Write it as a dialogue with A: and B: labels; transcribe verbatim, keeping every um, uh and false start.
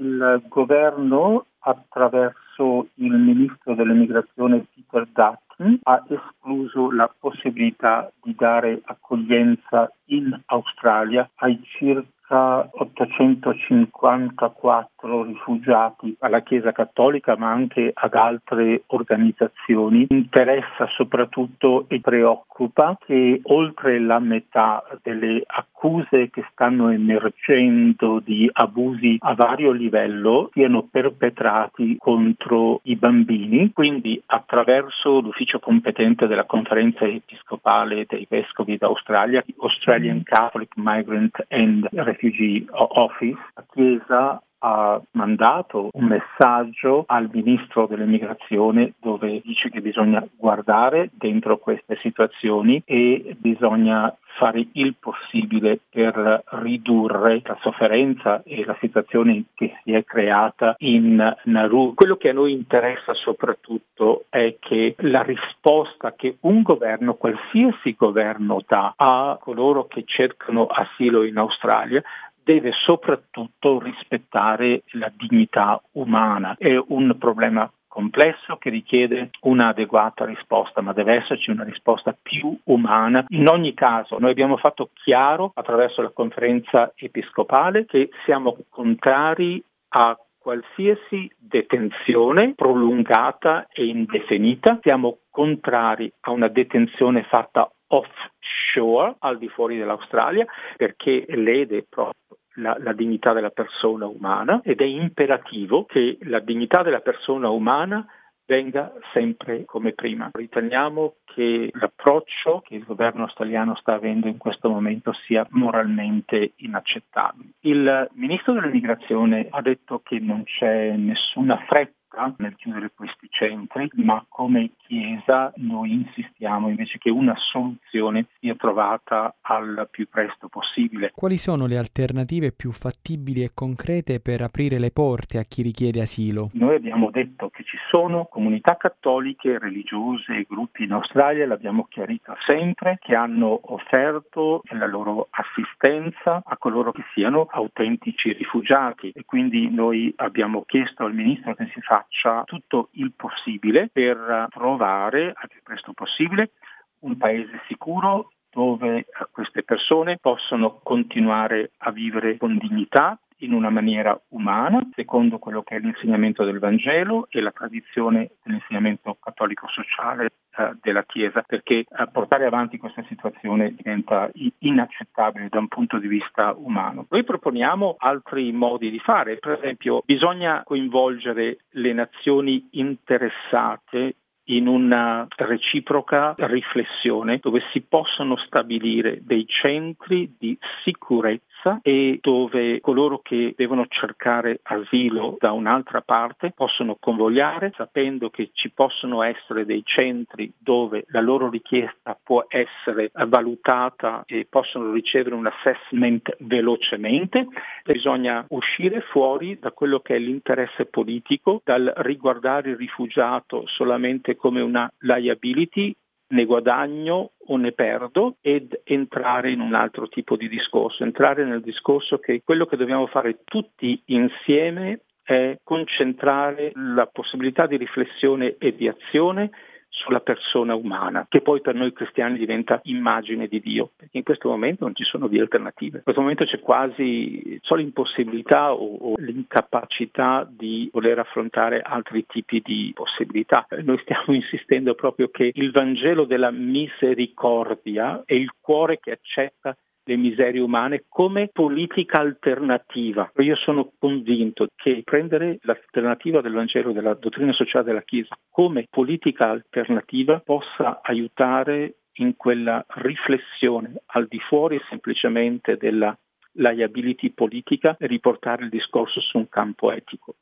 A: Il governo, attraverso il ministro dell'immigrazione Peter Dutton, ha escluso la possibilità di dare accoglienza in Australia ai circa ottocentocinquantaquattro rifugiati alla Chiesa Cattolica, ma anche ad altre organizzazioni. Interessa soprattutto e preoccupa che oltre la metà delle accuse che stanno emergendo di abusi a vario livello siano perpetrati contro i bambini. Quindi, attraverso l'ufficio competente della Conferenza Episcopale dei Vescovi d'Australia, Australian Catholic Migrant and Refugee Office, la Chiesa ha mandato un messaggio al ministro dell'immigrazione dove dice che bisogna guardare dentro queste situazioni e bisogna fare il possibile per ridurre la sofferenza e la situazione che si è creata in Nauru. Quello che a noi interessa soprattutto è che la risposta che un governo, qualsiasi governo, dà a coloro che cercano asilo in Australia deve soprattutto rispettare la dignità umana. È un problema complesso che richiede un'adeguata risposta, ma deve esserci una risposta più umana. In ogni caso, noi abbiamo fatto chiaro attraverso la conferenza episcopale che siamo contrari a qualsiasi detenzione prolungata e indefinita. Siamo contrari a una detenzione fatta offshore, al di fuori dell'Australia, perché lede proprio La, la dignità della persona umana, ed è imperativo che la dignità della persona umana venga sempre come prima. Riteniamo che l'approccio che il governo australiano sta avendo in questo momento sia moralmente inaccettabile. Il ministro dell'immigrazione ha detto che non c'è nessuna fretta nel chiudere questi centri, ma come Chiesa noi insistiamo invece che una soluzione sia trovata al più presto possibile.
B: Quali sono le alternative più fattibili e concrete per aprire le porte a chi richiede asilo?
A: Noi abbiamo detto che ci sono comunità cattoliche, religiose e gruppi in Australia, l'abbiamo chiarito sempre, che hanno offerto la loro assistenza a coloro che siano autentici rifugiati, e quindi noi abbiamo chiesto al ministro che si faccia tutto il possibile per trovare al più presto possibile un paese sicuro dove queste persone possono continuare a vivere con dignità, in una maniera umana, secondo quello che è l'insegnamento del Vangelo e la tradizione dell'insegnamento cattolico sociale eh, della Chiesa, perché eh, portare avanti questa situazione diventa inaccettabile da un punto di vista umano. Noi proponiamo altri modi di fare, per esempio bisogna coinvolgere le nazioni interessate in una reciproca riflessione dove si possono stabilire dei centri di sicurezza e dove coloro che devono cercare asilo da un'altra parte possono convogliare sapendo che ci possono essere dei centri dove la loro richiesta può essere valutata e possono ricevere un assessment velocemente. Bisogna uscire fuori da quello che è l'interesse politico, dal riguardare il rifugiato solamente come una liability, ne guadagno o ne perdo, ed entrare in un altro tipo di discorso, entrare nel discorso che quello che dobbiamo fare tutti insieme è concentrare la possibilità di riflessione e di azione sulla persona umana, che poi per noi cristiani diventa immagine di Dio, perché in questo momento non ci sono vie alternative. In questo momento c'è quasi solo l'impossibilità o, o l'incapacità di voler affrontare altri tipi di possibilità. Noi stiamo insistendo proprio che il Vangelo della misericordia è il cuore che accetta le miserie umane come politica alternativa. Io sono convinto che prendere l'alternativa del Vangelo, della dottrina sociale della Chiesa, come politica alternativa possa aiutare in quella riflessione al di fuori semplicemente della liability politica e riportare il discorso su un campo etico.